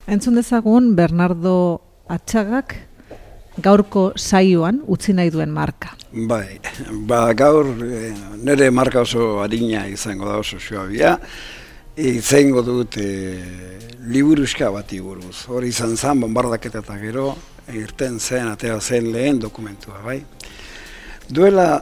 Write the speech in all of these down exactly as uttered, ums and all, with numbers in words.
Entzun dezagun Bernardo Atxagak gaurko saioan utzi nahi duen marka. Bai, ba gaur e, nire marka oso arina izango da, oso suabia. Izango dut e, liburuska bati buruz. Hori izan zen, bombardaketa eta gero, irten zen, atea zen lehen dokumentua, bai. Duela,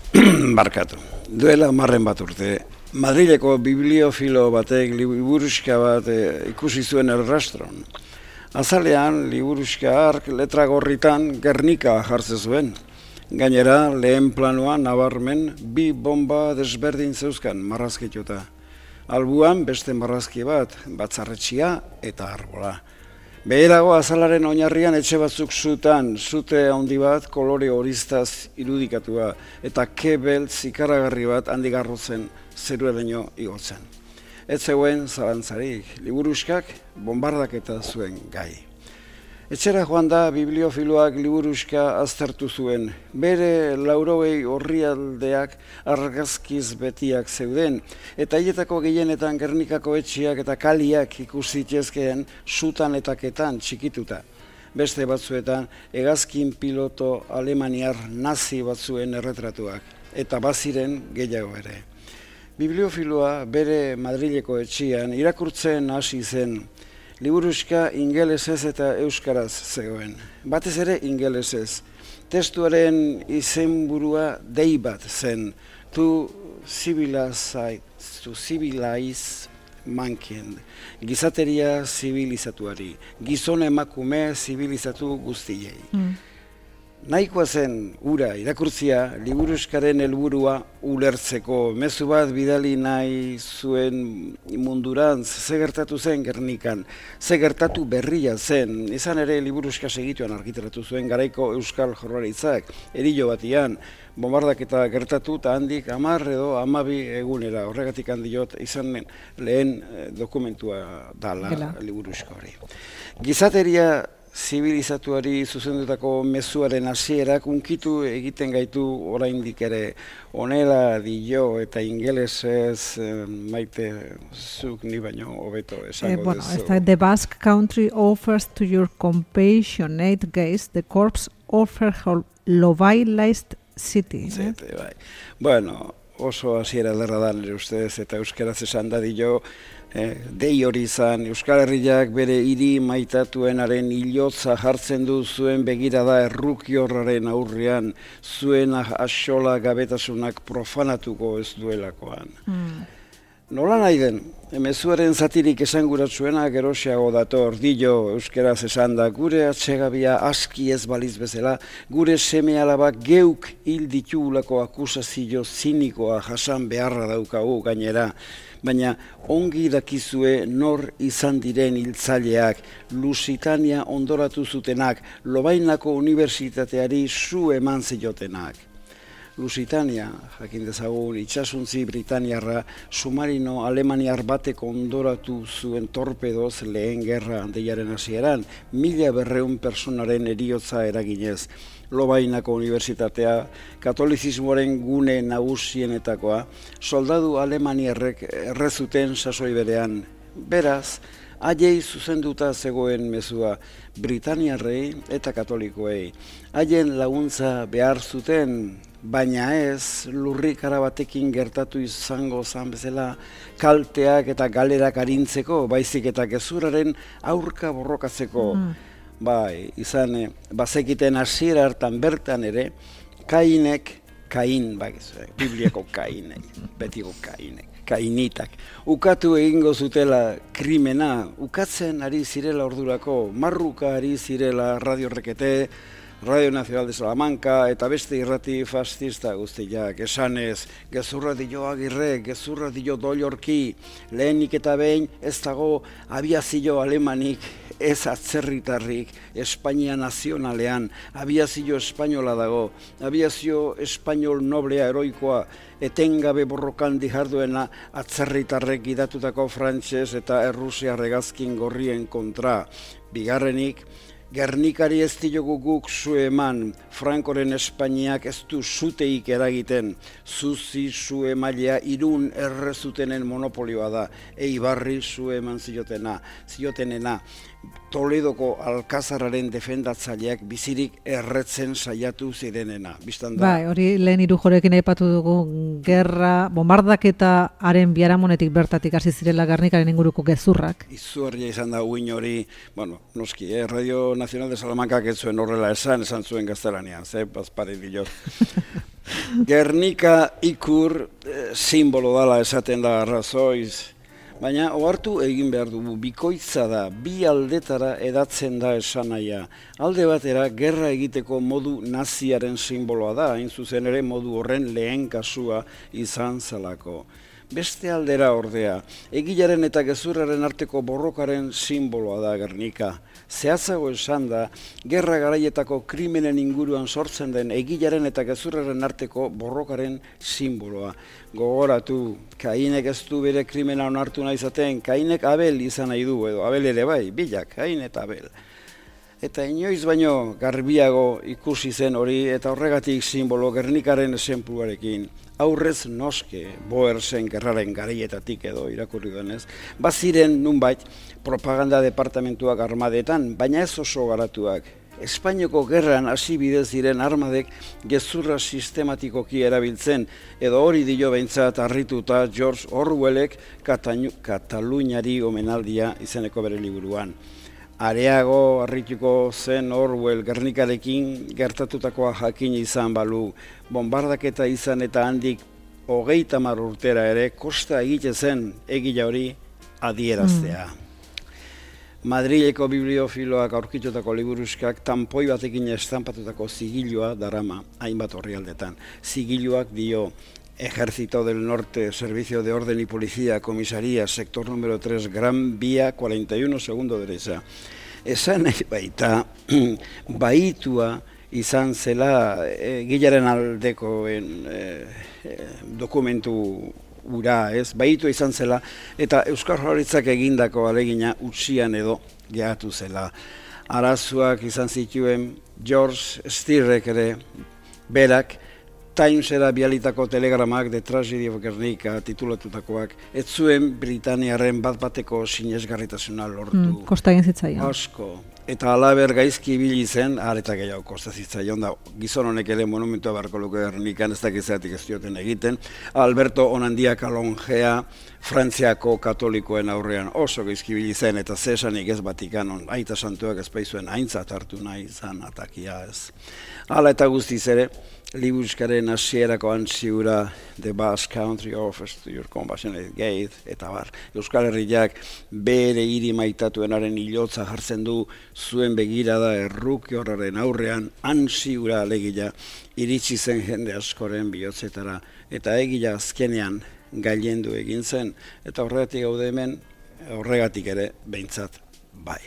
barkatu, duela marren bat urte, Madrileko bibliofilo batek liburuska bat e, ikusi zuen errastron. Azalean, liburuska hark letra gorritan Gernika jartzen zuen. Gainera, lehen planoan nabarmen bi bomba desberdin zeuzkan marrazkituta. Albuan beste marrazki bat, batzarretxia eta arbola. Beherago azalaren oinarrian etxe batzuk zutan, zute handi bat kolore horiztaz irudikatua eta kebeltz ikaragarri bat handigarrotzen zeruedaino igotzen. Ez zegoen zalantzarik, liburuskak bombardaketa zuen gai. Etxera joan da bibliofiloak liburuska aztertu zuen. Bere laurogei orrialdeak argazkiz betiak zeuden, eta hietako gehienetan Gernikako etxeak eta kaliak ikusi zitezkeen sutanetaketan txikituta. Beste batzuetan hegazkin piloto alemaniar nazi batzuen erretratuak, eta baziren gehiago ere. Bibliofiloa bere Madrileko etxean irakurtzen hasi zen. Liburuska ingelesez eta euskaraz zegoen. Batez ere ingelesez. Testuaren izenburua dei bat zen. To civilize, to civilize mankind. Gizateria zibilizatuari. Gizon emakume zibilizatu guztiei. Mm. Nahikoa zen ura irakurtzia liburuskaren helburua ulertzeko. Mezu bat bidali nahi zuen mundurantz, ze gertatu zen Gernikan, ze gertatu berria zen. Izan ere liburuska segituan argitaratu zuen garaiko Euskal Jaurlaritzak, erillo batian, bombardaketa gertatu eta handik hamar edo hamabi egunera. Horregatik handiot izan lehen dokumentua dala liburuska hori. Gizateria zibilizatuari zuzendutako mezuaren hasierak unkitu egiten gaitu oraindik ere. Honela dio eta ingelesez maite zuk ni baino hobeto esango eh, bueno, duzu. Esta, the Basque Country offers to your compassionate gaze the corpse of her globalized city. Eh? Zete, bai. Bueno, oso hasiera ederra da nire ustez eta euskaraz esan da dio. Eh, dei hori izan, Euskal Herriak bere hiri maitatuenaren hilotza jartzen du zuen begirada errukiorraren aurrean, zuen axola gabetasunak profanatuko ez duelakoan. Mm. Nola nahi den, mezuaren zatirik esanguratsuena geroxeago dator, dio euskeraz esan da, gure atsegabia aski ez baliz bezala, gure seme alabak geuk hil ditugulako akusazio zinikoa jasan beharra daukagu gainera. Baina ongi dakizue nor izan diren hiltzaileak, Lusitania ondoratu zutenak, Lovainako Unibertsitateari zu eman ziotenak. Lusitania, jakin dezagun, itsasuntzi Britaniarra, submarino alemaniar batek ondoratu zuen torpedoz lehen gerra deiaren hasieran, mila berreun personaren heriotza eraginez. Lovainako Unibertsitatea, katolizismoaren gune nagusienetakoa, soldadu alemaniarrek errezuten sasoi berean. Beraz, haiei zuzenduta zegoen mezua Britaniarrei eta katolikoei. Haien laguntza behar zuten, baina ez lurrikara batekin gertatu izango zan bezala kalteak eta galerak arintzeko, baizik eta gezurraren aurka borrokatzeko. Mm. Bai, izan, bazekiten hasiera hartan bertan ere, Kainek, Kain, bakizu, Bibliako Kainek, betiko Kainek, Kainitak, ukatu egingo zutela krimena, ukatzen ari zirela ordurako, marruka ari zirela Radio Rekete, Radio Nacional de Salamanca eta beste irrati fascista guztiak, esanez, gezurra dio Agirre, gezurra dio Dollorki, lehenik eta behin ez dago abiazio alemanik, ez atzerritarrik, Espainia nazionalean, abiazio espainola dago, abiazio espainol noblea heroikoa, etengabe borrokan dijarduena atzerritarrek idatutako frantses eta errusiar hegazkin gorrien kontra. Bigarrenik, Gernikari ez diogu guk zu eman, Frankoren Espainiak ez du zuteik eragiten, zuzi zu emailea irun errezutenen monopolioa da, eibarri zu eman ziotena, ziotenena. Toledoko Alkazarraren defendatzaileak bizirik erretzen saiatu zirenena. Bistan da. Bai, hori lehen hiru jorekin aipatu dugu gerra, bombardaketaren biharamunetik bertatik hasi zirela Gernikaren inguruko gezurrak. Izugarria izan da uin hori, bueno, noski, eh, Radio Nacional de Salamankak ez zuen horrela esan, esan zuen gaztelanian, ze, bazpare diot. Gernika ikur eh, simbolo dala esaten da arrazoiz, baina ohartu egin behar dugu, bikoitza da, bi aldetara edatzen da esanaia. Alde batera, gerra egiteko modu naziaren simboloa da, hain zuzen ere modu horren lehen kasua izan zelako. Beste aldera ordea, egilaren eta gezurraren arteko borrokaren simboloa da Gernika. Zehatzago esan da, gerra garaietako krimenen inguruan sortzen den egilaren eta gezurraren arteko borrokaren simboloa. Gogoratu, Kainek ez du bere krimena onartu nahi izaten, Kainek Abel izan nahi du, edo Abel ere bai, bilak, Kain eta Abel. Eta inoiz baino garbiago ikusi zen hori, eta horregatik simbolo Gernikaren esenpluarekin. Aurrez noske, Boersen gerraren garaietatik edo irakurri denez, baziren nunbait propaganda departamentuak armadetan, baina ez oso garatuak. Espainiako gerran hasi bidez diren armadek gezurra sistematikoki erabiltzen, edo hori dio behintzat harrituta George Orwellek Kataluniari omenaldia izeneko bere liburuan. Areago harrituko zen Orwell Gernikarekin gertatutakoa jakin izan balu, bombardaketa izan eta handik hogeita hamar urtera ere kosta egite zen egila hori adieraztea. Mm. Madrileko bibliofiloak aurkitutako liburuskak tanpoi batekin estampatutako zigilua darama hainbat orrialdetan. Zigiluak dio Ejército del Norte, Servicio de Orden y Policía, Comisaría, sector número tres, Gran Vía, cuarenta y uno, segundo derecha. Esan baita, baitua izan zela egilaren aldekoen eh, eh, dokumentu ura, ez? Baitua izan zela, eta Euskal Jaurlaritzak egindako alegina utzian edo gehatu zela. Arazoak izan zituen George Stirrek ere, berak, Timesera bialitako telegramak de Tragedy of Guernica titulatutakoak, ez zuen Britaniaren bat-bateko sinesgarritasuna lortu. Mm, kosta egin zitzaion. Asko. Eta alaber gaizki ibili zen, areta gehiago kosta zitzaion da, gizon honek ere monumentua barko luke Gernikan, ez dakizatik ez dioten egiten. Alberto Onandia Kalongea, Frantziako katolikoen aurrean oso gaizki ibili zen, eta zesanik ez Batikanon, aita santuak ez baizuen aintzat hartu nahi izan atakia ez. Hala eta guztiz ere, liburuskaren hasierako antziura The Basque Country offers to your compassionate gate, eta bar, Euskal Herriak bere hiri maitatuenaren hilotza jartzen du zuen begirada erruki horraren aurrean antziura alegia iritsi zen jende askoren bihotzetara, eta egia azkenean gailendu egin zen, eta horregatik gaude hemen, horregatik ere behintzat bai.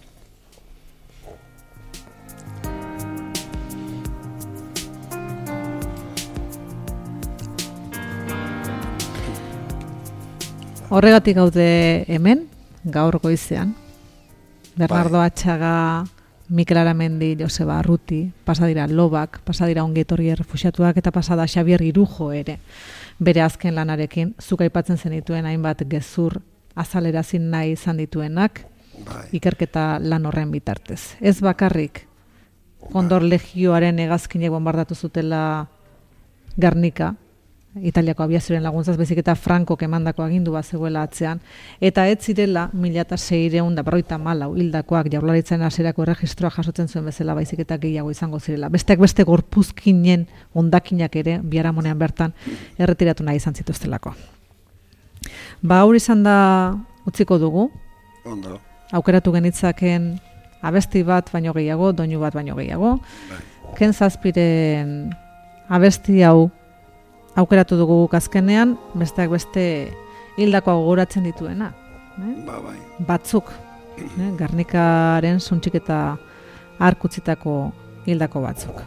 Horregatik gaude hemen, gaur goizean. Bernardo Atxaga, Mikel Aramendi, Joseba Arruti, pasadira Lobak, pasadira Ongietorri errefuxiatuak eta pasada Xabier Irujo ere. Bere azken lanarekin, zuk aipatzen zenituen hainbat gezur azalerazin nahi izan dituenak, bai. Ikerketa lan horren bitartez. Ez bakarrik, Kondor Legioaren hegazkinek bombardatu zutela Gernika, Italiako abiazioaren laguntzaz, bezik eta Frankok emandako agindu bat zegoela atzean, eta ez zirela mila seiehun eta berrogeita hamalau hildakoak Jaurlaritzaren hasierako erregistroa jasotzen zuen bezala, baizik eta gehiago izango zirela. Besteak beste gorpuzkinen hondakinak ere biharamunean bertan erretiratu nahi izan zituztelako. Ba, hori izan da utziko dugu. Ondo. Aukeratu genitzaken abesti bat baino gehiago, doinu bat baino gehiago. Ken Zazpiren abesti hau aukeratu dugu azkenean, besteak beste hildakoa gogoratzen dituena. Eh? Ba, bai. Batzuk, eh? Gernikaren suntxiketa arkutzitako hildako batzuk.